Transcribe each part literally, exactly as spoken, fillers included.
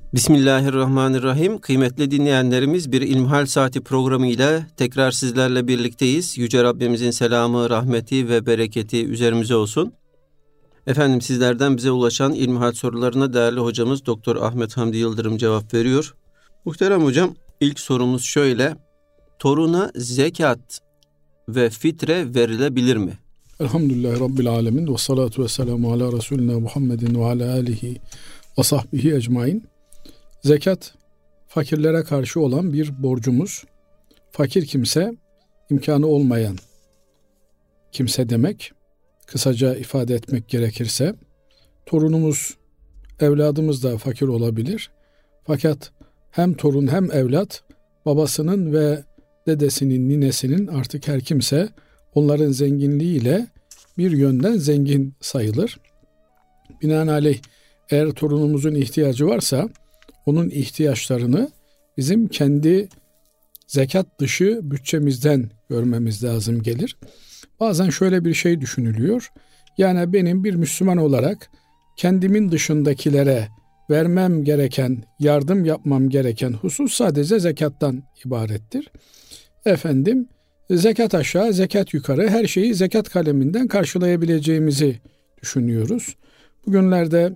Bismillahirrahmanirrahim. Kıymetli dinleyenlerimiz, bir İlmihal Saati programı ile tekrar sizlerle birlikteyiz. Yüce Rabbimizin selamı, rahmeti ve bereketi üzerimize olsun. Efendim, sizlerden bize ulaşan İlmihal sorularına değerli hocamız Doktor Ahmet Hamdi Yıldırım cevap veriyor. Muhterem hocam, ilk sorumuz şöyle: toruna zekat ve fitre verilebilir mi? Elhamdülillahi Rabbil alemin ve salatu ve selamu ala Resulina Muhammedin ve ala alihi ve sahbihi ecmain. Zekat, fakirlere karşı olan bir borcumuz. Fakir kimse, imkanı olmayan kimse demek. Kısaca ifade etmek gerekirse, torunumuz, evladımız da fakir olabilir. Fakat hem torun hem evlat, babasının ve dedesinin, ninesinin, artık her kimse onların zenginliğiyle bir yönden zengin sayılır. Binaenaleyh eğer torunumuzun ihtiyacı varsa, onun ihtiyaçlarını bizim kendi zekat dışı bütçemizden görmemiz lazım gelir. Bazen şöyle bir şey düşünülüyor. Yani benim bir Müslüman olarak kendimin dışındakilere vermem gereken, yardım yapmam gereken husus sadece zekattan ibarettir. Efendim, zekat aşağı, zekat yukarı, her şeyi zekat kaleminden karşılayabileceğimizi düşünüyoruz. Bugünlerde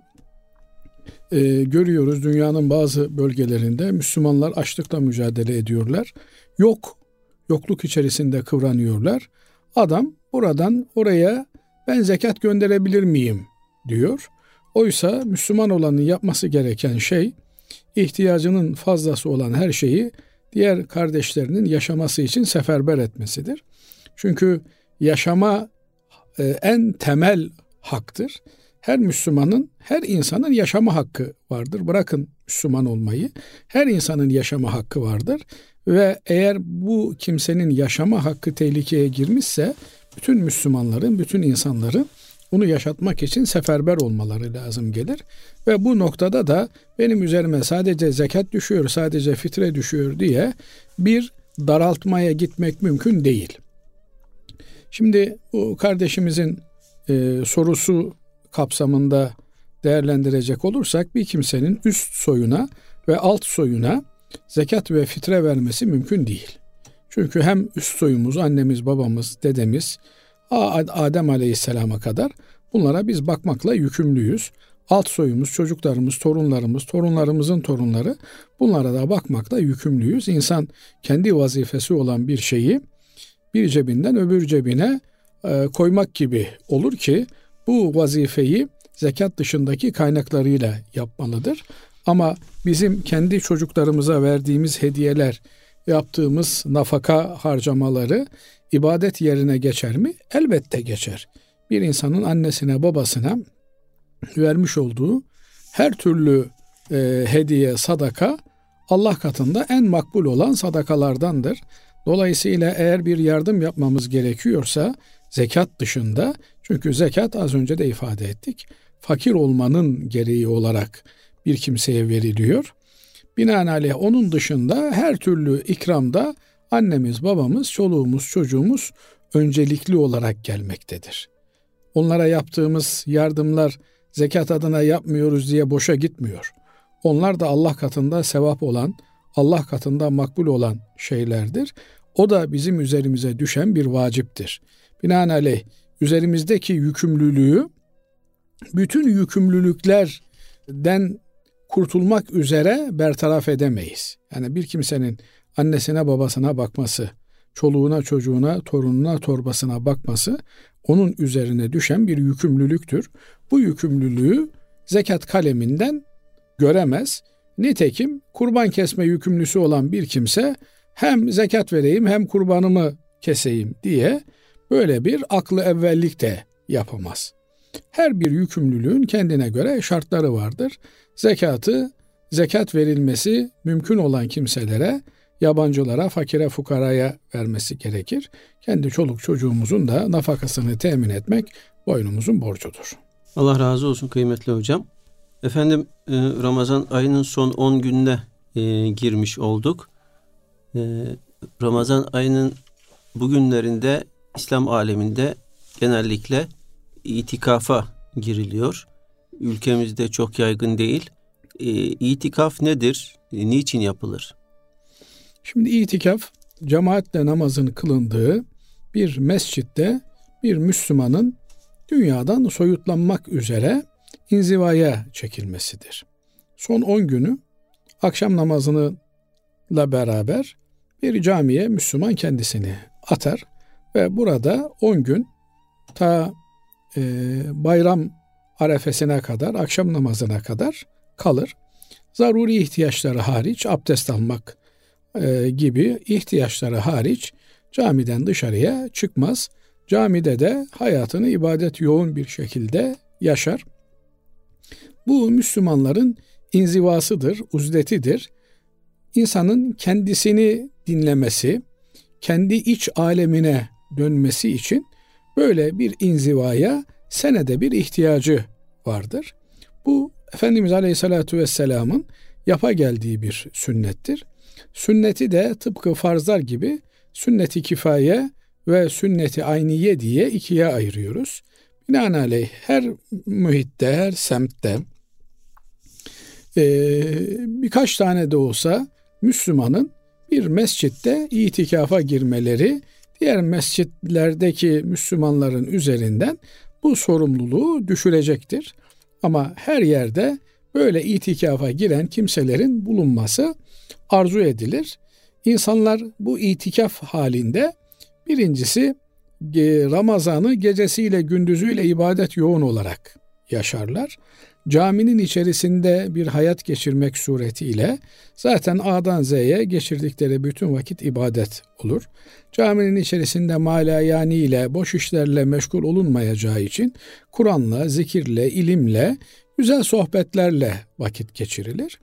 e, görüyoruz, dünyanın bazı bölgelerinde Müslümanlar açlıkla mücadele ediyorlar. Yok, yokluk içerisinde kıvranıyorlar. Adam buradan oraya ben zekat gönderebilir miyim diyor. Oysa Müslüman olanın yapması gereken şey, ihtiyacının fazlası olan her şeyi diğer kardeşlerinin yaşaması için seferber etmesidir. Çünkü yaşama e, en temel haktır. Her Müslümanın, her insanın yaşama hakkı vardır. Bırakın Müslüman olmayı, her insanın yaşama hakkı vardır. Ve eğer bu kimsenin yaşama hakkı tehlikeye girmişse, bütün Müslümanların, bütün insanların onu yaşatmak için seferber olmaları lazım gelir. Ve bu noktada da benim üzerime sadece zekat düşüyor, sadece fitre düşüyor diye bir daraltmaya gitmek mümkün değil. Şimdi bu kardeşimizin e, sorusu kapsamında değerlendirecek olursak, bir kimsenin üst soyuna ve alt soyuna zekat ve fitre vermesi mümkün değil. Çünkü hem üst soyumuz, annemiz, babamız, dedemiz, Adem Aleyhisselam'a kadar bunlara biz bakmakla yükümlüyüz. Alt soyumuz, çocuklarımız, torunlarımız, torunlarımızın torunları, bunlara da bakmakla yükümlüyüz. İnsan kendi vazifesi olan bir şeyi bir cebinden öbür cebine e, koymak gibi olur ki, bu vazifeyi zekat dışındaki kaynaklarıyla yapmalıdır. Ama bizim kendi çocuklarımıza verdiğimiz hediyeler, yaptığımız nafaka harcamaları ibadet yerine geçer mi? Elbette geçer. Bir insanın annesine, babasına vermiş olduğu her türlü e, hediye, sadaka Allah katında en makbul olan sadakalardandır. Dolayısıyla eğer bir yardım yapmamız gerekiyorsa zekat dışında, çünkü zekat az önce de ifade ettik, fakir olmanın gereği olarak bir kimseye veriliyor. Binaenaleyh onun dışında her türlü ikramda annemiz, babamız, çoluğumuz, çocuğumuz öncelikli olarak gelmektedir. Onlara yaptığımız yardımlar zekat adına yapmıyoruz diye boşa gitmiyor. Onlar da Allah katında sevap olan, Allah katında makbul olan şeylerdir. O da bizim üzerimize düşen bir vaciptir. Binaenaleyh üzerimizdeki yükümlülüğü bütün yükümlülüklerden kurtulmak üzere bertaraf edemeyiz. Yani bir kimsenin annesine babasına bakması, çoluğuna çocuğuna, torununa torbasına bakması onun üzerine düşen bir yükümlülüktür. Bu yükümlülüğü zekat kaleminden göremez. Nitekim kurban kesme yükümlüsü olan bir kimse hem zekat vereyim hem kurbanımı keseyim diye böyle bir aklı evvellik de yapamaz. Her bir yükümlülüğün kendine göre şartları vardır. Zekatı, zekat verilmesi mümkün olan kimselere, yabancılara, fakire, fukaraya vermesi gerekir. Kendi çoluk çocuğumuzun da nafakasını temin etmek boynumuzun borcudur. Allah razı olsun kıymetli hocam. Efendim, Ramazan ayının son on gününe girmiş olduk. Ramazan ayının bugünlerinde İslam aleminde genellikle itikafa giriliyor. Ülkemizde çok yaygın değil. e, itikaf nedir? E, niçin yapılır? Şimdi itikaf, cemaatle namazın kılındığı bir mescitte bir Müslümanın dünyadan soyutlanmak üzere inzivaya çekilmesidir. Son on günü akşam namazıyla beraber bir camiye Müslüman kendisini atar ve burada on gün ta e, bayram arefesine kadar, akşam namazına kadar kalır. Zaruri ihtiyaçları hariç, abdest almak e, gibi ihtiyaçları hariç camiden dışarıya çıkmaz. Camide de hayatını ibadet yoğun bir şekilde yaşar. Bu Müslümanların inzivasıdır, uzdetidir. İnsanın kendisini dinlemesi, kendi iç alemine dönmesi için böyle bir inzivaya senede bir ihtiyacı vardır. Bu Efendimiz Aleyhisselatü Vesselam'ın yapa geldiği bir sünnettir. Sünneti de tıpkı farzlar gibi sünnet-i kifaye ve sünnet-i ayniye diye ikiye ayırıyoruz. Binaenaleyh her mühitte, her semtte e, birkaç tane de olsa Müslümanın bir mescitte itikafa girmeleri diğer mescitlerdeki Müslümanların üzerinden bu sorumluluğu düşürecektir. Ama her yerde böyle itikafa giren kimselerin bulunması arzu edilir. İnsanlar bu itikaf halinde birincisi Ramazan'ı gecesiyle gündüzüyle ibadet yoğun olarak yaşarlar. Caminin içerisinde bir hayat geçirmek suretiyle zaten A'dan Z'ye geçirdikleri bütün vakit ibadet olur. Caminin içerisinde malayani ile boş işlerle meşgul olunmayacağı için Kur'an'la, zikirle, ilimle, güzel sohbetlerle vakit geçirilir.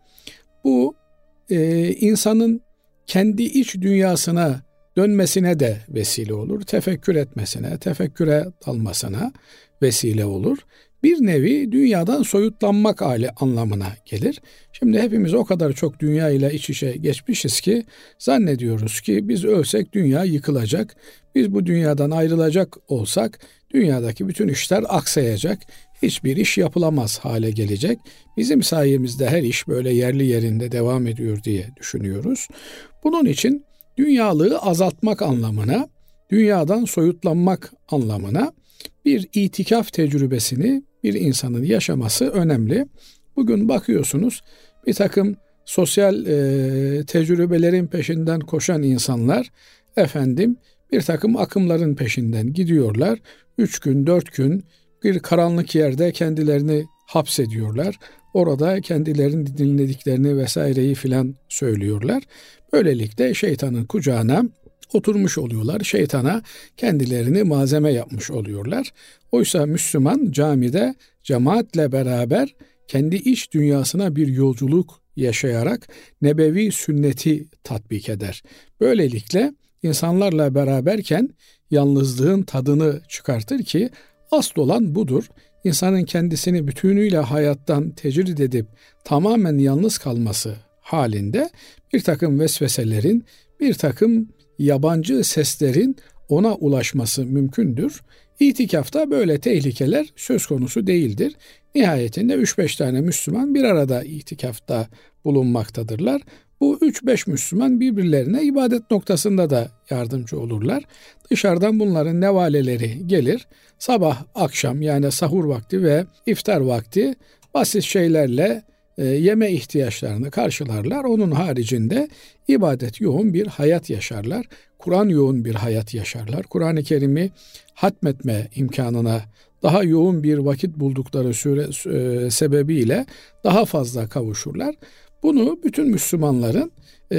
Bu e, insanın kendi iç dünyasına dönmesine de vesile olur. Tefekkür etmesine, tefekküre dalmasına vesile olur. Bir nevi dünyadan soyutlanmak hali anlamına gelir. Şimdi hepimiz o kadar çok dünya ile iç içe geçmişiz ki zannediyoruz ki biz ölsek dünya yıkılacak. Biz bu dünyadan ayrılacak olsak dünyadaki bütün işler aksayacak. Hiçbir iş yapılamaz hale gelecek. Bizim sayemizde her iş böyle yerli yerinde devam ediyor diye düşünüyoruz. Bunun için dünyalığı azaltmak anlamına, dünyadan soyutlanmak anlamına bir itikaf tecrübesini bir insanın yaşaması önemli. Bugün bakıyorsunuz bir takım sosyal e, tecrübelerin peşinden koşan insanlar efendim bir takım akımların peşinden gidiyorlar. Üç gün, dört gün bir karanlık yerde kendilerini hapsediyorlar. Orada kendilerini dinlediklerini vesaireyi filan söylüyorlar. Böylelikle şeytanın kucağına oturmuş oluyorlar. Şeytana kendilerini malzeme yapmış oluyorlar. Oysa Müslüman camide cemaatle beraber kendi iç dünyasına bir yolculuk yaşayarak nebevi sünneti tatbik eder. Böylelikle insanlarla beraberken yalnızlığın tadını çıkartır ki asıl olan budur. İnsanın kendisini bütünüyle hayattan tecrid edip tamamen yalnız kalması halinde bir takım vesveselerin, bir takım yabancı seslerin ona ulaşması mümkündür. İtikafta böyle tehlikeler söz konusu değildir. Nihayetinde üç beş tane Müslüman bir arada itikafta bulunmaktadırlar. Bu üç beş Müslüman birbirlerine ibadet noktasında da yardımcı olurlar. Dışarıdan bunların nevaleleri gelir. Sabah, akşam yani sahur vakti ve iftar vakti basit şeylerle e, yeme ihtiyaçlarını karşılarlar. Onun haricinde ibadet yoğun bir hayat yaşarlar. Kur'an yoğun bir hayat yaşarlar. Kur'an-ı Kerim'i hatmetme imkanına daha yoğun bir vakit buldukları süre e, sebebiyle daha fazla kavuşurlar. Bunu bütün Müslümanların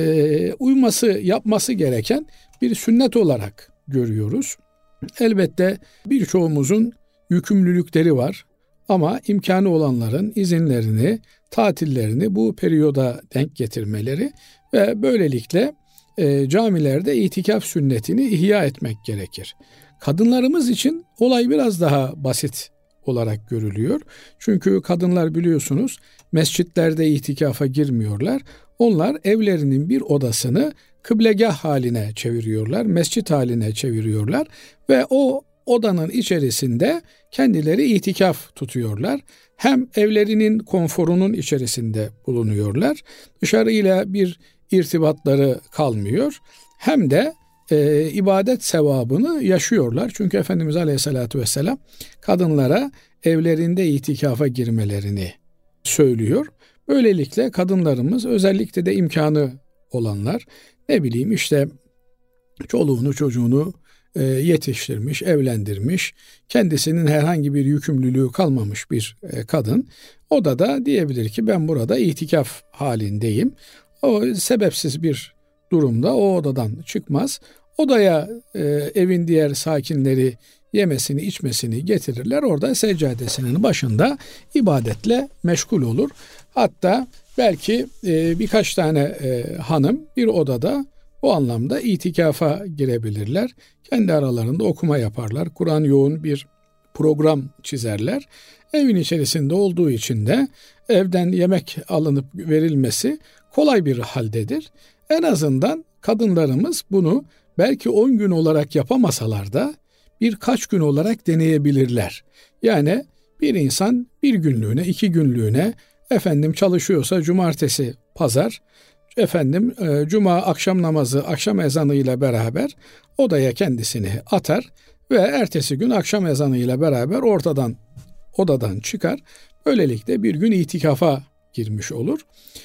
e, uyması, yapması gereken bir sünnet olarak görüyoruz. Elbette birçoğumuzun yükümlülükleri var ama imkanı olanların izinlerini, tatillerini bu periyoda denk getirmeleri ve böylelikle e, camilerde itikaf sünnetini ihya etmek gerekir. Kadınlarımız için olay biraz daha basit olarak görülüyor. Çünkü kadınlar biliyorsunuz mescitlerde itikafa girmiyorlar. Onlar evlerinin bir odasını kıblegah haline çeviriyorlar, mescit haline çeviriyorlar ve o odanın içerisinde kendileri itikaf tutuyorlar. Hem evlerinin konforunun içerisinde bulunuyorlar. Dışarıyla bir irtibatları kalmıyor. Hem de e, ibadet sevabını yaşıyorlar. Çünkü Efendimiz Aleyhisselatü Vesselam kadınlara evlerinde itikafa girmelerini söylüyor. Böylelikle kadınlarımız, özellikle de imkanı olanlar, ne bileyim işte çoluğunu çocuğunu e, yetiştirmiş, evlendirmiş, kendisinin herhangi bir yükümlülüğü kalmamış bir e, kadın, o da da diyebilir ki ben burada itikaf halindeyim. O sebepsiz bir durumda o odadan çıkmaz. Odaya e, evin diğer sakinleri yemesini içmesini getirirler. Orada seccadesinin başında ibadetle meşgul olur. Hatta belki e, birkaç tane e, hanım bir odada o anlamda itikafa girebilirler. Kendi aralarında okuma yaparlar. Kur'an yoğun bir program çizerler. Evin içerisinde olduğu için de evden yemek alınıp verilmesi kolay bir haldedir. En azından kadınlarımız bunu belki on gün olarak yapamasalar da birkaç gün olarak deneyebilirler. Yani bir insan bir günlüğüne, iki günlüğüne efendim çalışıyorsa cumartesi, pazar, efendim e, cuma akşam namazı, akşam ezanıyla beraber odaya kendisini atar ve ertesi gün akşam ezanıyla beraber ortadan odadan çıkar. Böylelikle bir gün itikafa girmiş olur.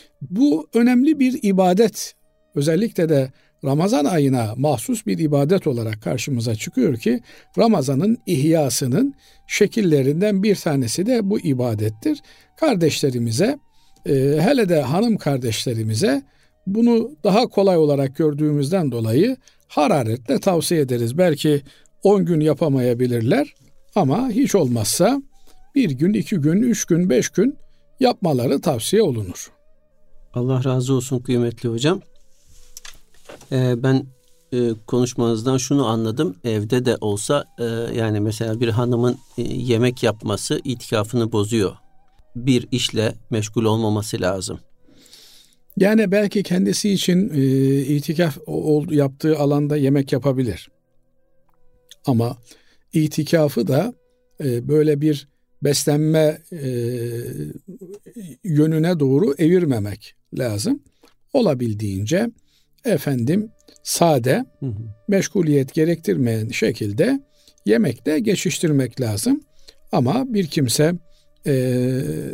Bu önemli bir ibadet. Özellikle de Ramazan ayına mahsus bir ibadet olarak karşımıza çıkıyor ki Ramazan'ın ihyasının şekillerinden bir tanesi de bu ibadettir. Kardeşlerimize, hele de hanım kardeşlerimize bunu daha kolay olarak gördüğümüzden dolayı hararetle tavsiye ederiz. Belki on gün yapamayabilirler ama hiç olmazsa bir gün, iki gün, üç gün, beş gün yapmaları tavsiye olunur. Allah razı olsun kıymetli hocam. Ee, ben e, konuşmanızdan şunu anladım. Evde de olsa e, yani mesela bir hanımın e, yemek yapması itikafını bozuyor. Bir işle meşgul olmaması lazım. Yani belki kendisi için e, itikaf o, yaptığı alanda yemek yapabilir. Ama itikafı da e, böyle bir beslenme e, yönüne doğru evirmemek lazım. Olabildiğince efendim sade, hı hı. meşguliyet gerektirmeyen şekilde yemekle geçiştirmek lazım. Ama bir kimse e,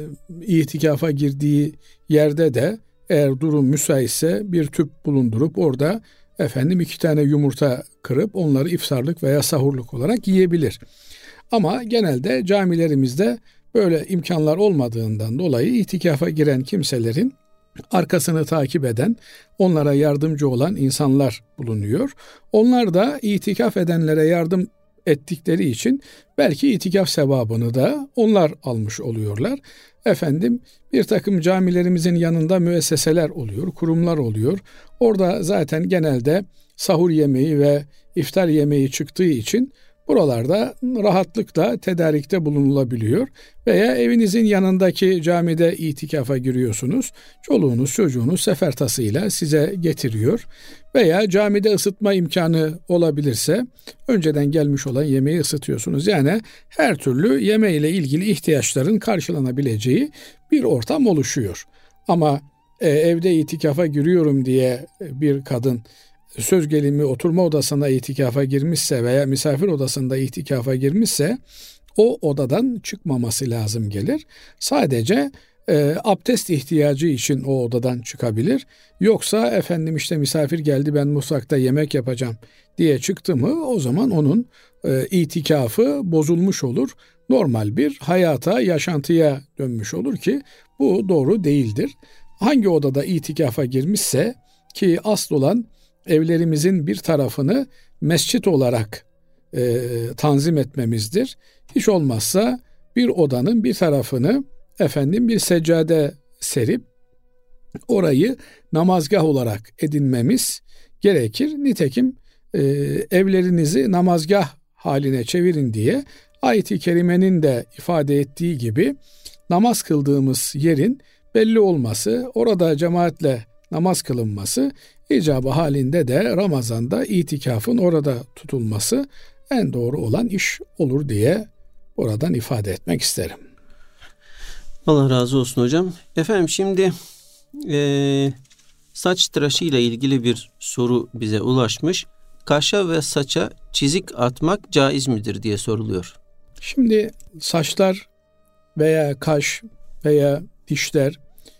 itikafa girdiği yerde de eğer durum müsaitse bir tüp bulundurup orada efendim iki tane yumurta kırıp onları iftarlık veya sahurluk olarak yiyebilir. Ama genelde camilerimizde böyle imkanlar olmadığından dolayı itikafa giren kimselerin arkasını takip eden, onlara yardımcı olan insanlar bulunuyor. Onlar da itikaf edenlere yardım ettikleri için belki itikaf sevabını da onlar almış oluyorlar. Efendim bir takım camilerimizin yanında müesseseler oluyor, kurumlar oluyor. Orada zaten genelde sahur yemeği ve iftar yemeği çıktığı için buralarda rahatlıkla tedarikte bulunulabiliyor. Veya evinizin yanındaki camide itikafa giriyorsunuz. Çoluğunuz çocuğunuz sefertasıyla size getiriyor. Veya camide ısıtma imkanı olabilirse önceden gelmiş olan yemeği ısıtıyorsunuz. Yani her türlü yemeğiyle ilgili ihtiyaçların karşılanabileceği bir ortam oluşuyor. Ama e, evde itikafa giriyorum diye bir kadın söz gelimi oturma odasına itikafa girmişse veya misafir odasında itikafa girmişse o odadan çıkmaması lazım gelir. Sadece e, abdest ihtiyacı için o odadan çıkabilir. Yoksa efendim işte misafir geldi ben mutfakta yemek yapacağım diye çıktı mı o zaman onun e, itikafı bozulmuş olur. Normal bir hayata, yaşantıya dönmüş olur ki bu doğru değildir. Hangi odada itikafa girmişse ki asıl olan evlerimizin bir tarafını mescit olarak e, tanzim etmemizdir. Hiç olmazsa bir odanın bir tarafını efendim bir seccade serip orayı namazgah olarak edinmemiz gerekir. Nitekim e, evlerinizi namazgah haline çevirin diye ayet-i kerimenin de ifade ettiği gibi namaz kıldığımız yerin belli olması, orada cemaatle namaz kılınması icabı halinde de Ramazan'da itikafın orada tutulması en doğru olan iş olur diye oradan ifade etmek isterim. Allah razı olsun hocam. Efendim şimdi e, saç tıraşı ile ilgili bir soru bize ulaşmış. Kaşa ve saça çizik atmak caiz midir diye soruluyor. Şimdi saçlar veya kaş veya dişler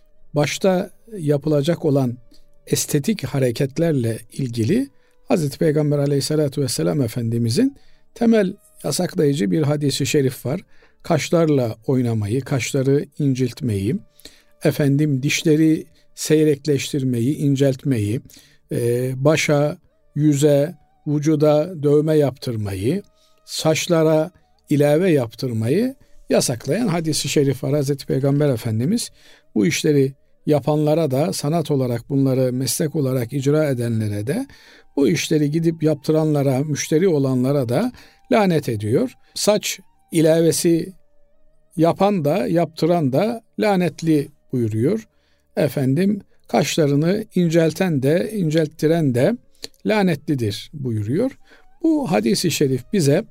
başta yapılacak olan estetik hareketlerle ilgili Hazreti Peygamber Aleyhisselatü Vesselam Efendimizin temel yasaklayıcı bir hadisi şerif var. Kaşlarla oynamayı, kaşları inceltmeyi, efendim dişleri seyrekleştirmeyi, inceltmeyi, e, başa, yüze, vücuda dövme yaptırmayı, saçlara ilave yaptırmayı yasaklayan hadisi şerif var. Hazreti Peygamber Efendimiz bu işleri yapanlara da, sanat olarak bunları meslek olarak icra edenlere de, bu işleri gidip yaptıranlara, müşteri olanlara da lanet ediyor. Saç ilavesi yapan da yaptıran da lanetli buyuruyor. Efendim kaşlarını incelten de incelttiren de lanetlidir buyuruyor. Bu hadis-i şerif bize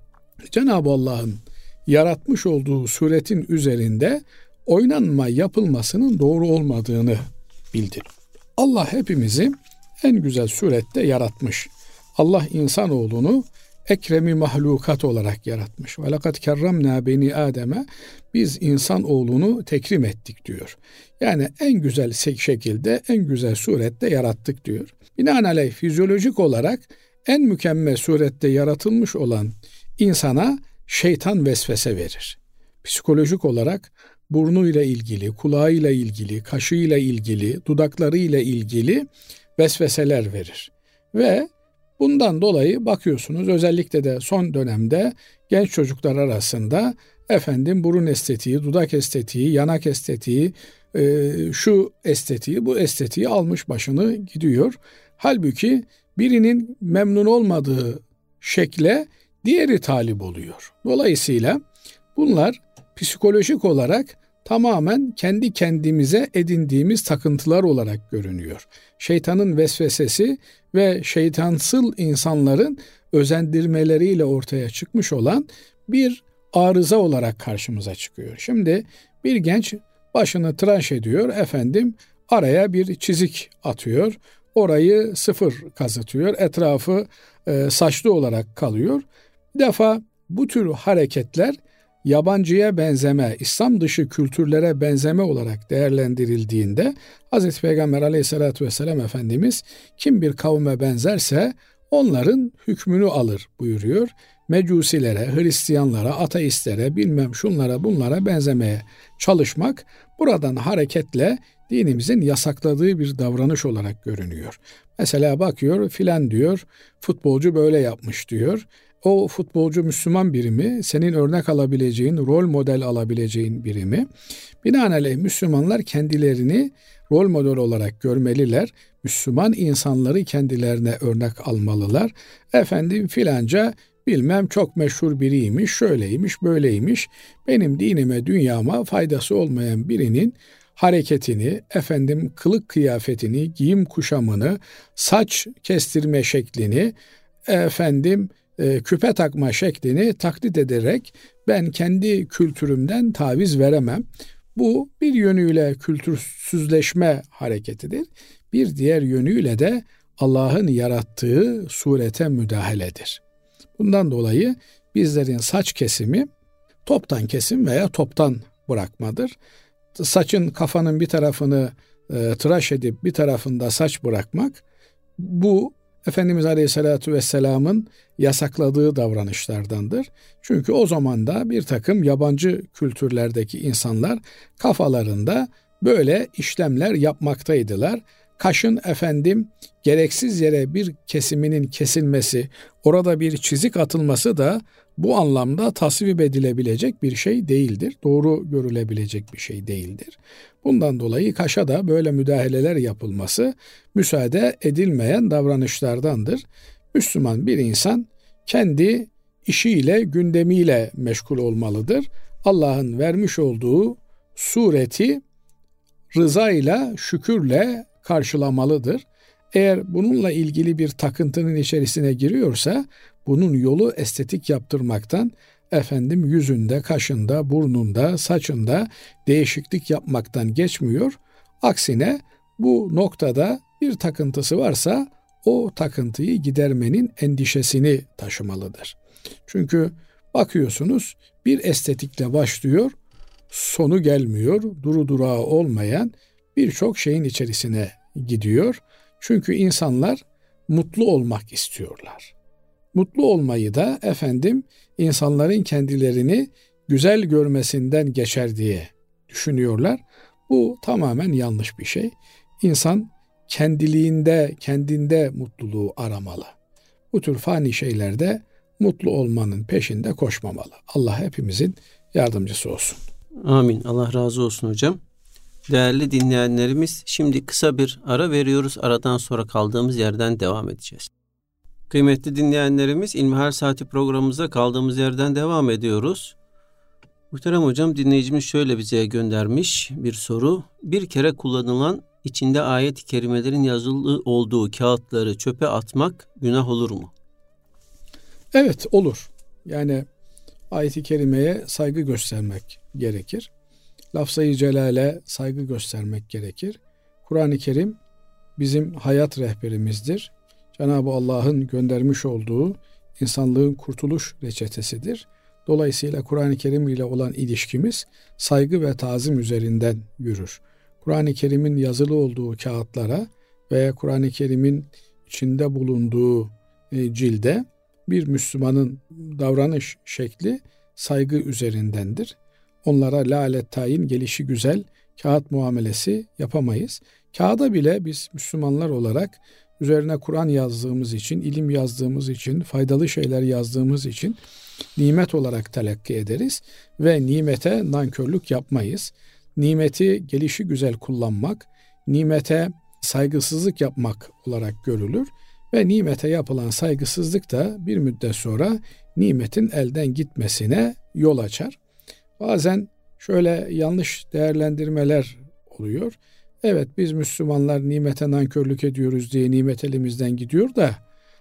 Cenab-ı Allah'ın yaratmış olduğu suretin üzerinde oynanma yapılmasının doğru olmadığını bildir. Allah hepimizi en güzel surette yaratmış. Allah insanoğlunu ekremi mahlukat olarak yaratmış. Ve lekad kerremna beni Adem'e, biz insanoğlunu tekrim ettik diyor. Yani en güzel şekilde, en güzel surette yarattık diyor. Binaenaleyh fizyolojik olarak en mükemmel surette yaratılmış olan insana şeytan vesvese verir. Psikolojik olarak burnuyla ilgili, kulağıyla ilgili, kaşıyla ilgili, dudaklarıyla ilgili vesveseler verir. Ve bundan dolayı bakıyorsunuz özellikle de son dönemde genç çocuklar arasında efendim burun estetiği, dudak estetiği, yanak estetiği, e, şu estetiği, bu estetiği almış başını gidiyor. Halbuki birinin memnun olmadığı şekle diğeri talip oluyor. Dolayısıyla bunlar psikolojik olarak tamamen kendi kendimize edindiğimiz takıntılar olarak görünüyor. Şeytanın vesvesesi ve şeytansıl insanların özendirmeleriyle ortaya çıkmış olan bir arıza olarak karşımıza çıkıyor. Şimdi bir genç başını tıraş ediyor, efendim araya bir çizik atıyor, orayı sıfır kazıtıyor, etrafı e, saçlı olarak kalıyor. Bir defa bu tür hareketler yabancıya benzeme, İslam dışı kültürlere benzeme olarak değerlendirildiğinde Hazreti Peygamber Aleyhisselatü Vesselam Efendimiz kim bir kavme benzerse onların hükmünü alır buyuruyor. Mecusilere, Hristiyanlara, ateistlere, bilmem şunlara bunlara benzemeye çalışmak buradan hareketle dinimizin yasakladığı bir davranış olarak görünüyor. Mesela bakıyor filan diyor, futbolcu böyle yapmış diyor. O futbolcu Müslüman biri mi? Senin örnek alabileceğin, rol model alabileceğin biri mi? Binaenaleyh Müslümanlar kendilerini rol model olarak görmeliler. Müslüman insanları kendilerine örnek almalılar. Efendim filanca bilmem çok meşhur biriymiş, şöyleymiş, böyleymiş. Benim dinime, dünyama faydası olmayan birinin hareketini, efendim kılık kıyafetini, giyim kuşamını, saç kestirme şeklini, efendim e, küpe takma şeklini taklit ederek ben kendi kültürümden taviz veremem. Bu bir yönüyle kültürsüzleşme hareketidir. Bir diğer yönüyle de Allah'ın yarattığı surete müdahaledir. Bundan dolayı bizlerin saç kesimi toptan kesim veya toptan bırakmadır. Saçın kafanın bir tarafını e, tıraş edip bir tarafında saç bırakmak, bu Efendimiz Aleyhisselatü Vesselam'ın yasakladığı davranışlardandır. Çünkü o zaman da bir takım yabancı kültürlerdeki insanlar kafalarında böyle işlemler yapmaktaydılar. Kaşın efendim gereksiz yere bir kesiminin kesilmesi, orada bir çizik atılması da bu anlamda tasvip edilebilecek bir şey değildir. Doğru görülebilecek bir şey değildir. Bundan dolayı kaşa da böyle müdahaleler yapılması müsaade edilmeyen davranışlardandır. Müslüman bir insan kendi işiyle, gündemiyle meşgul olmalıdır. Allah'ın vermiş olduğu sureti rızayla, şükürle karşılamalıdır. Eğer bununla ilgili bir takıntının içerisine giriyorsa bunun yolu estetik yaptırmaktan, efendim yüzünde, kaşında, burnunda, saçında değişiklik yapmaktan geçmiyor. Aksine bu noktada bir takıntısı varsa o takıntıyı gidermenin endişesini taşımalıdır. Çünkü bakıyorsunuz bir estetikle başlıyor, sonu gelmiyor, duru durağı olmayan birçok şeyin içerisine gidiyor. Çünkü insanlar mutlu olmak istiyorlar. Mutlu olmayı da efendim insanların kendilerini güzel görmesinden geçer diye düşünüyorlar. Bu tamamen yanlış bir şey. İnsan kendiliğinde, kendinde mutluluğu aramalı. Bu tür fani şeylerde mutlu olmanın peşinde koşmamalı. Allah hepimizin yardımcısı olsun. Amin. Allah razı olsun hocam. Değerli dinleyenlerimiz, şimdi kısa bir ara veriyoruz. Aradan sonra kaldığımız yerden devam edeceğiz. Kıymetli dinleyenlerimiz, İlmihal Saati programımıza kaldığımız yerden devam ediyoruz. Muhterem hocam, dinleyicimiz şöyle bize göndermiş bir soru. Bir kere kullanılan içinde ayet-i kerimelerin yazılı olduğu kağıtları çöpe atmak günah olur mu? Evet, olur. Yani ayet-i kerimeye saygı göstermek gerekir. Lafz-ı celale saygı göstermek gerekir. Kur'an-ı Kerim bizim hayat rehberimizdir. Cenab-ı Allah'ın göndermiş olduğu insanlığın kurtuluş reçetesidir. Dolayısıyla Kur'an-ı Kerim ile olan ilişkimiz saygı ve tazim üzerinden yürür. Kur'an-ı Kerim'in yazılı olduğu kağıtlara veya Kur'an-ı Kerim'in içinde bulunduğu e, cilde bir Müslümanın davranış şekli saygı üzerindendir. Onlara lalet tayin, gelişi güzel kağıt muamelesi yapamayız. Kağıda bile biz Müslümanlar olarak üzerine Kur'an yazdığımız için, ilim yazdığımız için, faydalı şeyler yazdığımız için nimet olarak telakki ederiz ve nimete nankörlük yapmayız. Nimeti gelişi güzel kullanmak, nimete saygısızlık yapmak olarak görülür ve nimete yapılan saygısızlık da bir müddet sonra nimetin elden gitmesine yol açar. Bazen şöyle yanlış değerlendirmeler oluyor. Evet, biz Müslümanlar nimete nankörlük ediyoruz diye nimet elimizden gidiyor da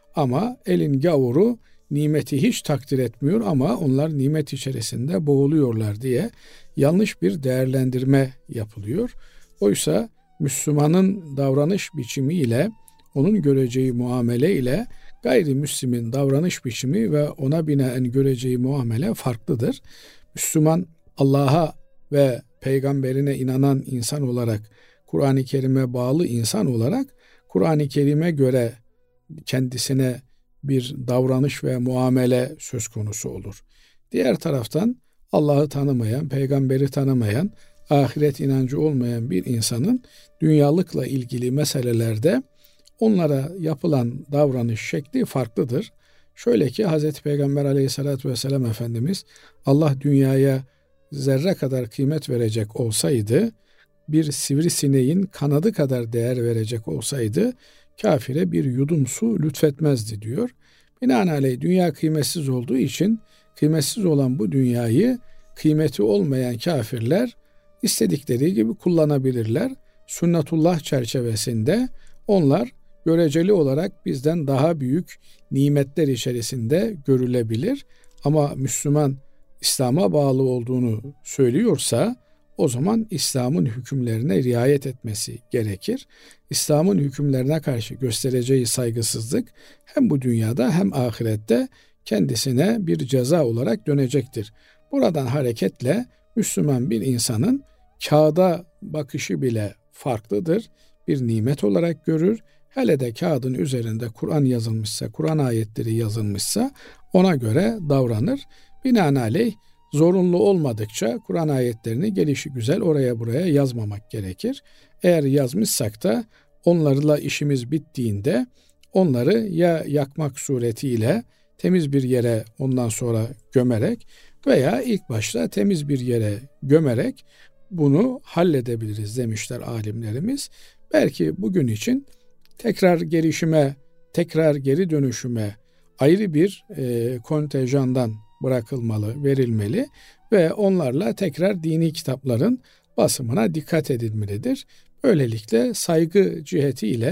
ama elin gavuru nimeti hiç takdir etmiyor ama onlar nimet içerisinde boğuluyorlar diye yanlış bir değerlendirme yapılıyor. Oysa Müslümanın davranış biçimiyle, onun göreceği muamele ile gayrimüslimin davranış biçimi ve ona binaen göreceği muamele farklıdır. Müslüman Allah'a ve peygamberine inanan insan olarak, Kur'an-ı Kerim'e bağlı insan olarak Kur'an-ı Kerim'e göre kendisine bir davranış ve muamele söz konusu olur. Diğer taraftan Allah'ı tanımayan, peygamberi tanımayan, ahiret inancı olmayan bir insanın dünyalıkla ilgili meselelerde onlara yapılan davranış şekli farklıdır. Şöyle ki Hazreti Peygamber Aleyhisselatü Vesselam Efendimiz Allah dünyaya zerre kadar kıymet verecek olsaydı, bir sivrisineğin kanadı kadar değer verecek olsaydı kafire bir yudum su lütfetmezdi diyor. Binaenaleyh dünya kıymetsiz olduğu için kıymetsiz olan bu dünyayı kıymeti olmayan kafirler istedikleri gibi kullanabilirler. Sünnetullah çerçevesinde onlar göreceli olarak bizden daha büyük nimetler içerisinde görülebilir. Ama Müslüman İslam'a bağlı olduğunu söylüyorsa o zaman İslam'ın hükümlerine riayet etmesi gerekir. İslam'ın hükümlerine karşı göstereceği saygısızlık hem bu dünyada hem ahirette kendisine bir ceza olarak dönecektir. Buradan hareketle Müslüman bir insanın kağıda bakışı bile farklıdır. Bir nimet olarak görür. Hele de kağıdın üzerinde Kur'an yazılmışsa, Kur'an ayetleri yazılmışsa ona göre davranır. Binaenaleyh zorunlu olmadıkça Kur'an ayetlerini gelişi güzel oraya buraya yazmamak gerekir. Eğer yazmışsak da onlarla işimiz bittiğinde onları ya yakmak suretiyle temiz bir yere ondan sonra gömerek veya ilk başta temiz bir yere gömerek bunu halledebiliriz demişler alimlerimiz. Belki bugün için tekrar gelişime, tekrar geri dönüşüme ayrı bir e, kontenjandan bırakılmalı, verilmeli ve onlarla tekrar dini kitapların basımına dikkat edilmelidir. Böylelikle saygı cihetiyle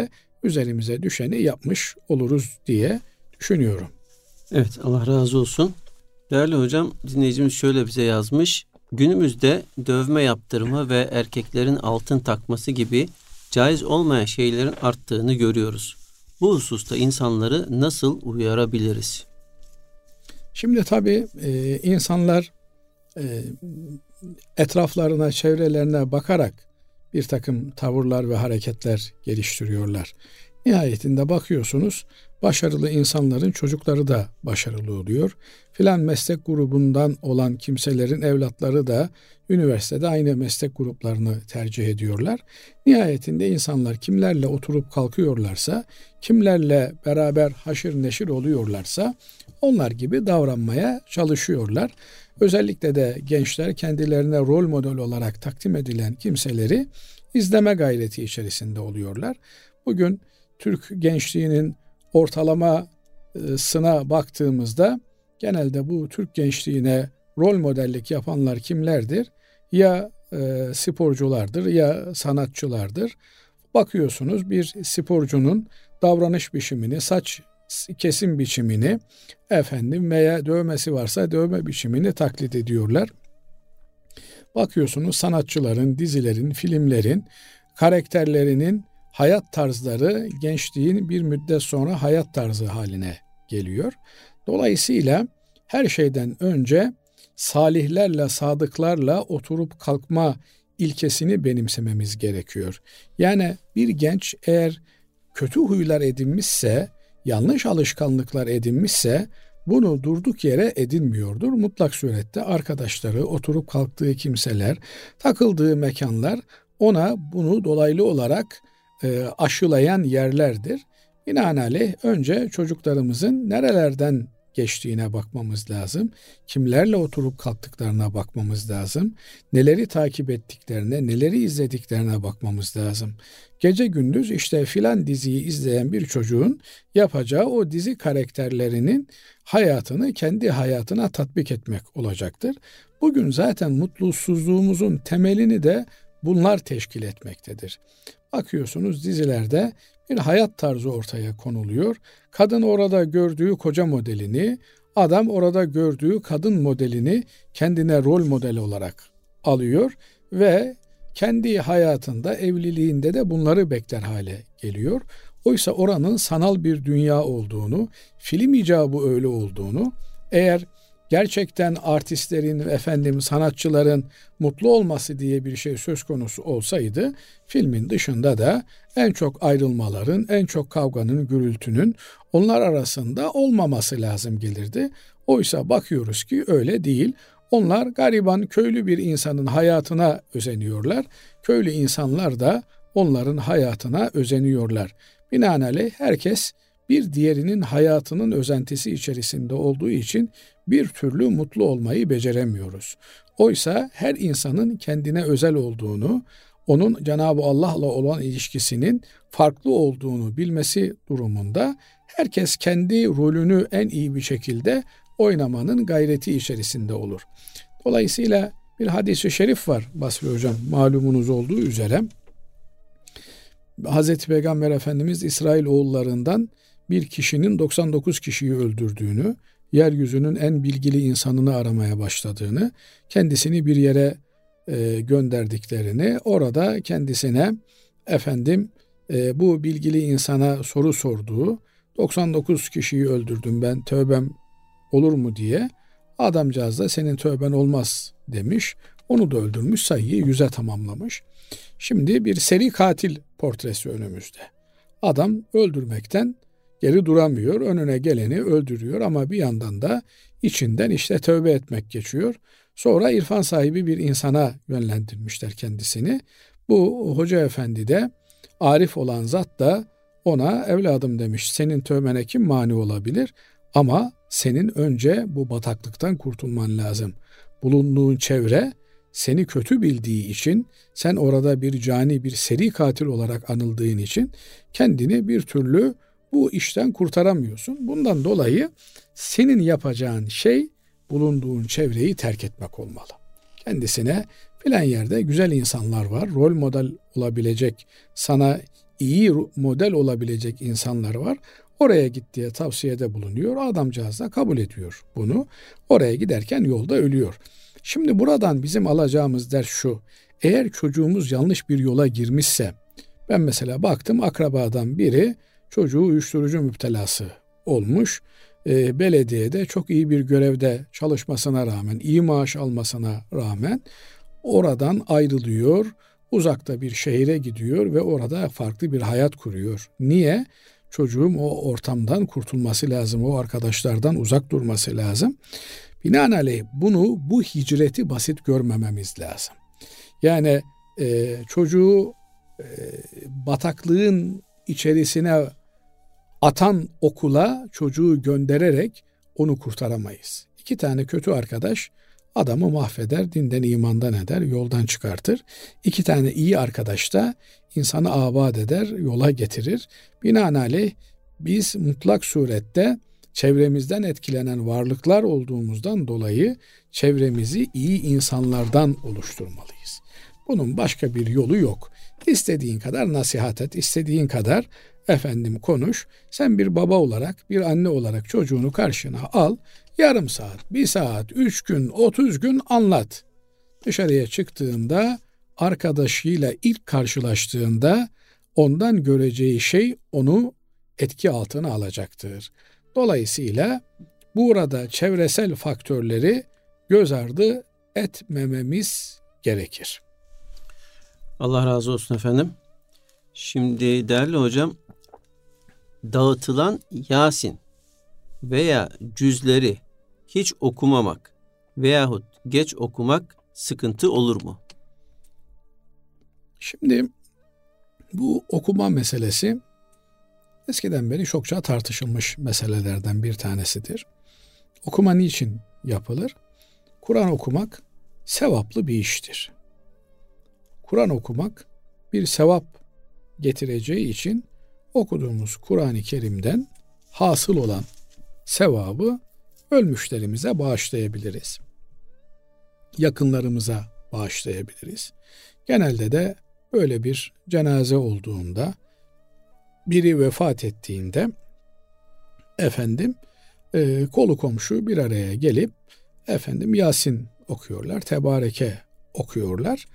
üzerimize düşeni yapmış oluruz diye düşünüyorum. Evet, Allah razı olsun. Değerli hocam, dinleyicimiz şöyle bize yazmış. Günümüzde dövme yaptırma ve erkeklerin altın takması gibi caiz olmayan şeylerin arttığını görüyoruz. Bu hususta insanları nasıl uyarabiliriz? Şimdi tabii e, insanlar e, etraflarına, çevrelerine bakarak bir takım tavırlar ve hareketler geliştiriyorlar. Nihayetinde bakıyorsunuz, başarılı insanların çocukları da başarılı oluyor. Filan meslek grubundan olan kimselerin evlatları da üniversitede aynı meslek gruplarını tercih ediyorlar. Nihayetinde insanlar kimlerle oturup kalkıyorlarsa, kimlerle beraber haşır neşir oluyorlarsa onlar gibi davranmaya çalışıyorlar. Özellikle de gençler kendilerine rol model olarak takdim edilen kimseleri izleme gayreti içerisinde oluyorlar. Bugün Türk gençliğinin ortalamasına baktığımızda genelde bu Türk gençliğine rol modellik yapanlar kimlerdir? Ya e, sporculardır ya sanatçılardır. Bakıyorsunuz bir sporcunun davranış biçimini, saç kesim biçimini, efendim veya dövmesi varsa dövme biçimini taklit ediyorlar. Bakıyorsunuz sanatçıların, dizilerin, filmlerin, karakterlerinin hayat tarzları gençliğin bir müddet sonra hayat tarzı haline geliyor. Dolayısıyla her şeyden önce salihlerle, sadıklarla oturup kalkma ilkesini benimsememiz gerekiyor. Yani bir genç eğer kötü huylar edinmişse, yanlış alışkanlıklar edinmişse bunu durduk yere edinmiyordur. Mutlak surette arkadaşları, oturup kalktığı kimseler, takıldığı mekanlar ona bunu dolaylı olarak e, aşılayan yerlerdir. Binaenaleyh önce çocuklarımızın nerelerden geçtiğine bakmamız lazım. Kimlerle oturup kalktıklarına bakmamız lazım. Neleri takip ettiklerine, neleri izlediklerine bakmamız lazım. Gece gündüz işte filan diziyi izleyen bir çocuğun yapacağı o dizi karakterlerinin hayatını kendi hayatına tatbik etmek olacaktır. Bugün zaten mutsuzluğumuzun temelini de bunlar teşkil etmektedir. Bakıyorsunuz dizilerde bir hayat tarzı ortaya konuluyor. Kadın orada gördüğü koca modelini, adam orada gördüğü kadın modelini kendine rol model olarak alıyor ve kendi hayatında, evliliğinde de bunları bekler hale geliyor. Oysa oranın sanal bir dünya olduğunu, film icabı öyle olduğunu, eğer gerçekten artistlerin, efendim sanatçıların mutlu olması diye bir şey söz konusu olsaydı, filmin dışında da en çok ayrılmaların, en çok kavganın, gürültünün onlar arasında olmaması lazım gelirdi. Oysa bakıyoruz ki öyle değil. Onlar gariban köylü bir insanın hayatına özeniyorlar. Köylü insanlar da onların hayatına özeniyorlar. Binaenaleyh herkes bir diğerinin hayatının özentisi içerisinde olduğu için bir türlü mutlu olmayı beceremiyoruz. Oysa her insanın kendine özel olduğunu, onun Cenab-ı Allah'la olan ilişkisinin farklı olduğunu bilmesi durumunda herkes kendi rolünü en iyi bir şekilde oynamanın gayreti içerisinde olur. Dolayısıyla bir hadis-i şerif var Basri Hocam, malumunuz olduğu üzere. Hazreti Peygamber Efendimiz İsrail oğullarından bir kişinin doksan dokuz kişiyi öldürdüğünü, yeryüzünün en bilgili insanını aramaya başladığını, kendisini bir yere e, gönderdiklerini, orada kendisine efendim e, bu bilgili insana soru sorduğu, doksan dokuz kişiyi öldürdüm ben, tövbem olur mu diye, adamcağız da senin tövben olmaz demiş. Onu da öldürmüş, sayıyı yüze tamamlamış. Şimdi bir seri katil portresi önümüzde. Adam öldürmekten geri duramıyor, önüne geleni öldürüyor ama bir yandan da içinden işte tövbe etmek geçiyor. Sonra irfan sahibi bir insana yönlendirmişler kendisini. Bu hoca efendi de, arif olan zat da ona evladım demiş, senin tövbene kim mani olabilir? Ama senin önce bu bataklıktan kurtulman lazım. Bulunduğun çevre seni kötü bildiği için, sen orada bir cani, bir seri katil olarak anıldığın için kendini bir türlü bu işten kurtaramıyorsun. Bundan dolayı senin yapacağın şey bulunduğun çevreyi terk etmek olmalı. Kendisine filan yerde güzel insanlar var, rol model olabilecek, sana iyi model olabilecek insanlar var. Oraya git diye tavsiyede bulunuyor. Adamcağız da kabul ediyor bunu. Oraya giderken yolda ölüyor. Şimdi buradan bizim alacağımız ders şu. Eğer çocuğumuz yanlış bir yola girmişse, ben mesela baktım akrabadan biri çocuğu uyuşturucu müptelası olmuş. E, belediyede çok iyi bir görevde çalışmasına rağmen, iyi maaş almasına rağmen oradan ayrılıyor. Uzakta bir şehire gidiyor ve orada farklı bir hayat kuruyor. Niye? Çocuğum o ortamdan kurtulması lazım, o arkadaşlardan uzak durması lazım. Binaenaleyh bunu, bu hicreti basit görmememiz lazım. Yani e, çocuğu e, bataklığın içerisine atan okula çocuğu göndererek onu kurtaramayız. İki tane kötü arkadaş adamı mahveder, dinden imandan eder, yoldan çıkartır. İki tane iyi arkadaş da insanı abad eder, yola getirir. Binaenaleyh biz mutlak surette çevremizden etkilenen varlıklar olduğumuzdan dolayı çevremizi iyi insanlardan oluşturmalıyız. Bunun başka bir yolu yok. İstediğin kadar nasihat et, istediğin kadar efendim konuş. Sen bir baba olarak, bir anne olarak çocuğunu karşına al. Yarım saat, bir saat, üç gün, otuz gün anlat. Dışarıya çıktığında, arkadaşıyla ilk karşılaştığında ondan göreceği şey onu etki altına alacaktır. Dolayısıyla burada çevresel faktörleri göz ardı etmememiz gerekir. Allah razı olsun efendim. Şimdi değerli hocam, dağıtılan Yasin veya cüzleri hiç okumamak veyahut geç okumak sıkıntı olur mu? Şimdi bu okuma meselesi eskiden beri çokça tartışılmış meselelerden bir tanesidir. Okuma niçin yapılır? Kur'an okumak sevaplı bir iştir. Kur'an okumak bir sevap getireceği için okuduğumuz Kur'an-ı Kerim'den hasıl olan sevabı ölmüşlerimize bağışlayabiliriz. Yakınlarımıza bağışlayabiliriz. Genelde de böyle bir cenaze olduğunda, biri vefat ettiğinde efendim e, kolu komşu bir araya gelip efendim Yasin okuyorlar, Tebareke okuyorlar.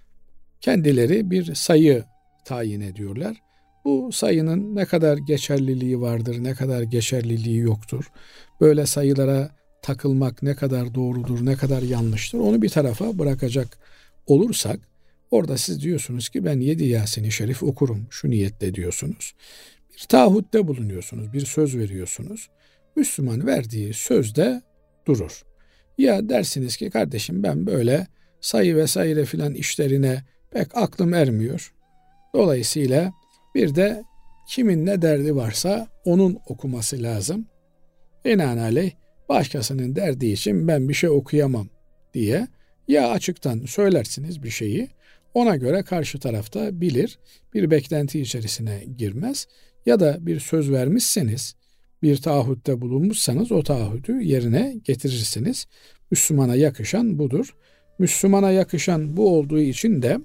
Kendileri bir sayı tayin ediyorlar. Bu sayının ne kadar geçerliliği vardır, ne kadar geçerliliği yoktur. Böyle sayılara takılmak ne kadar doğrudur, ne kadar yanlıştır, onu bir tarafa bırakacak olursak, orada siz diyorsunuz ki ben yedi Yasin-i Şerif okurum, şu niyetle diyorsunuz. Bir taahhütte bulunuyorsunuz, bir söz veriyorsunuz. Müslüman verdiği sözde durur. Ya dersiniz ki kardeşim ben böyle sayı vesaire filan işlerine pek aklım ermiyor. Dolayısıyla bir de kimin ne derdi varsa onun okuması lazım. Binaenaleyh başkasının derdi için ben bir şey okuyamam diye ya açıktan söylersiniz bir şeyi, ona göre karşı tarafta bilir, bir beklenti içerisine girmez, ya da bir söz vermişseniz, bir taahhütte bulunmuşsanız o taahhütü yerine getirirsiniz. Müslümana yakışan budur. Müslümana yakışan bu olduğu için de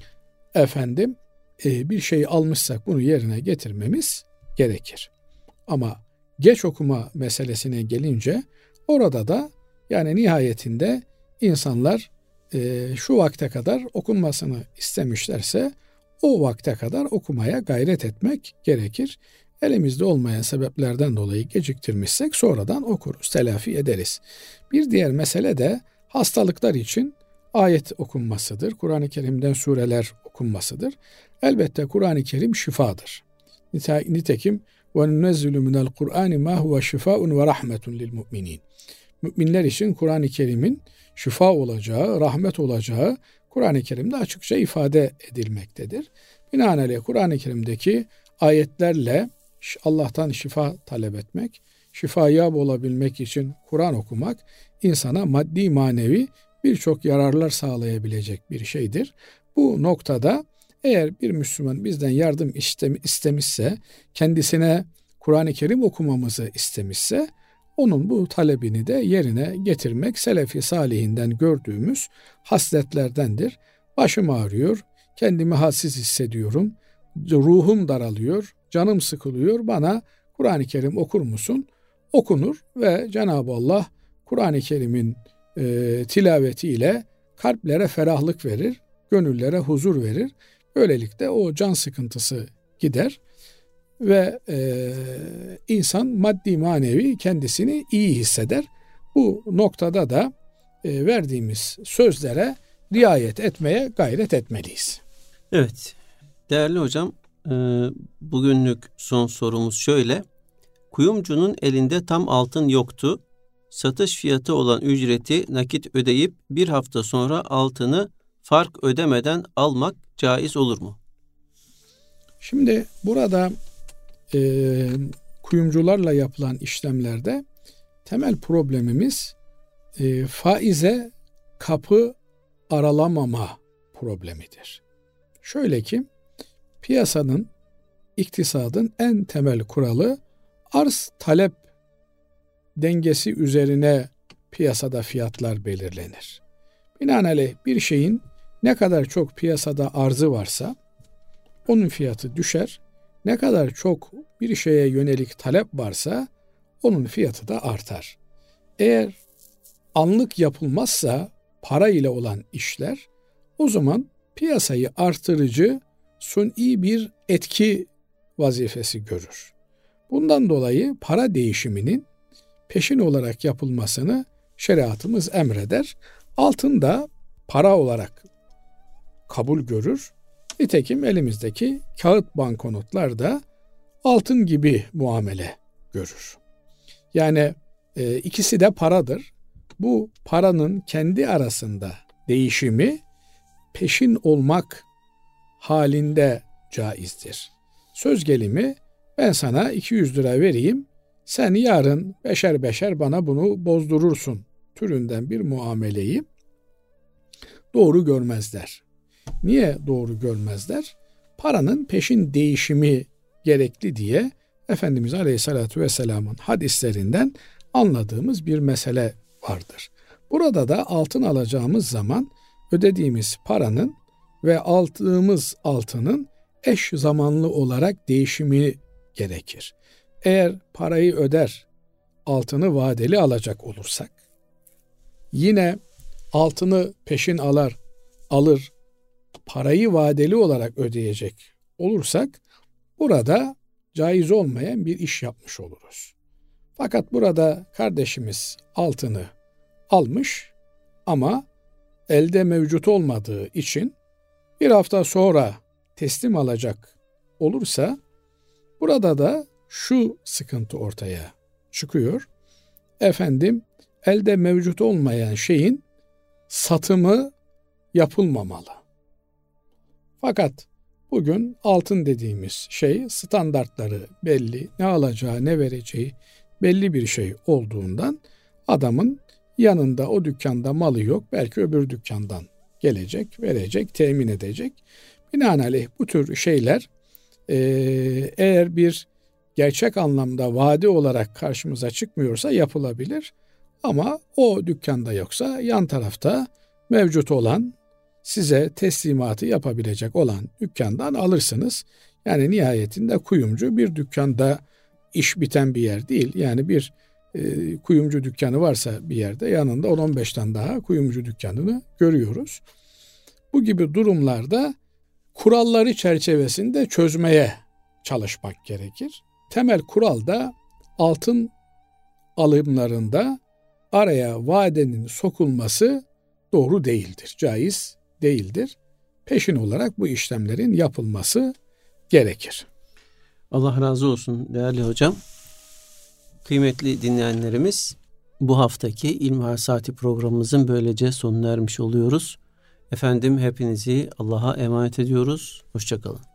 efendim bir şey almışsak bunu yerine getirmemiz gerekir. Ama geç okuma meselesine gelince orada da yani nihayetinde insanlar e, şu vakte kadar okunmasını istemişlerse o vakte kadar okumaya gayret etmek gerekir. Elimizde olmayan sebeplerden dolayı geciktirmişsek sonradan okuruz, telafi ederiz. Bir diğer mesele de hastalıklar için ayet okunmasıdır. Kur'an-ı Kerim'den sureler okunmasıdır. Elbette Kur'an-ı Kerim şifadır. Nitekim وَنُنَزِّلُ مِنَ الْقُرْآنِ مَا هُوَ شِفَاءٌ وَرَحْمَةٌ لِلْمُؤْمِنِينَ. Müminler için Kur'an-ı Kerim'in şifa olacağı, rahmet olacağı Kur'an-ı Kerim'de açıkça ifade edilmektedir. Binaenaleyh Kur'an-ı Kerim'deki ayetlerle Allah'tan şifa talep etmek, şifayab olabilmek için Kur'an okumak insana maddi manevi birçok yararlar sağlayabilecek bir şeydir. Bu noktada eğer bir Müslüman bizden yardım istemişse, kendisine Kur'an-ı Kerim okumamızı istemişse, onun bu talebini de yerine getirmek Selefi Salihinden gördüğümüz hasletlerdendir. Başım ağrıyor, kendimi halsiz hissediyorum, ruhum daralıyor, canım sıkılıyor, bana Kur'an-ı Kerim okur musun? Okunur ve Cenab-ı Allah Kur'an-ı Kerim'in e, tilavetiyle kalplere ferahlık verir, gönüllere huzur verir. Böylelikle o can sıkıntısı gider ve e, insan maddi manevi kendisini iyi hisseder. Bu noktada da e, verdiğimiz sözlere riayet etmeye gayret etmeliyiz. Evet, değerli hocam, e, bugünlük son sorumuz şöyle. Kuyumcunun elinde tam altın yoktu. Satış fiyatı olan ücreti nakit ödeyip bir hafta sonra altını fark ödemeden almak caiz olur mu? Şimdi burada e, kuyumcularla yapılan işlemlerde temel problemimiz e, faize kapı aralamama problemidir. Şöyle ki, piyasanın, iktisadın en temel kuralı arz talep dengesi üzerine piyasada fiyatlar belirlenir. Binaenaleyh bir şeyin ne kadar çok piyasada arzı varsa onun fiyatı düşer. Ne kadar çok bir şeye yönelik talep varsa onun fiyatı da artar. Eğer anlık yapılmazsa para ile olan işler, o zaman piyasayı artırıcı suni bir etki vazifesi görür. Bundan dolayı para değişiminin peşin olarak yapılmasını şeriatımız emreder. Altın da para olarak kabul görür. Nitekim elimizdeki kağıt banknotlar da altın gibi muamele görür. Yani e, ikisi de paradır. Bu paranın kendi arasında değişimi peşin olmak halinde caizdir. Söz gelimi, ben sana iki yüz lira vereyim, sen yarın beşer beşer bana bunu bozdurursun türünden bir muameleyi doğru görmezler. Niye doğru görmezler? Paranın peşin değişimi gerekli diye Efendimiz Aleyhisselatü Vesselam'ın hadislerinden anladığımız bir mesele vardır. Burada da altın alacağımız zaman ödediğimiz paranın ve aldığımız altının eş zamanlı olarak değişimi gerekir. Eğer parayı öder, altını vadeli alacak olursak, yine altını peşin alar, alır, parayı vadeli olarak ödeyecek olursak, burada caiz olmayan bir iş yapmış oluruz. Fakat burada kardeşimiz altını almış ama elde mevcut olmadığı için bir hafta sonra teslim alacak olursa, burada da şu sıkıntı ortaya çıkıyor. Efendim, elde mevcut olmayan şeyin satımı yapılmamalı. Fakat bugün altın dediğimiz şey standartları belli, ne alacağı ne vereceği belli bir şey olduğundan adamın yanında o dükkanda malı yok, belki öbür dükkandan gelecek, verecek, temin edecek. Binaenaleyh bu tür şeyler e, eğer bir gerçek anlamda vade olarak karşımıza çıkmıyorsa yapılabilir. Ama o dükkanda yoksa yan tarafta mevcut olan, size teslimatı yapabilecek olan dükkandan alırsınız. Yani nihayetinde kuyumcu bir dükkanda iş biten bir yer değil. Yani bir e, kuyumcu dükkanı varsa bir yerde yanında on on beş tane daha kuyumcu dükkanını görüyoruz. Bu gibi durumlarda kuralları çerçevesinde çözmeye çalışmak gerekir. Temel kural da altın alımlarında araya vadenin sokulması doğru değildir, caiz değildir. Peşin olarak bu işlemlerin yapılması gerekir. Allah razı olsun değerli hocam. Kıymetli dinleyenlerimiz, bu haftaki İlmihal Saati programımızın böylece sonuna ermiş oluyoruz. Efendim, hepinizi Allah'a emanet ediyoruz. Hoşça kalın.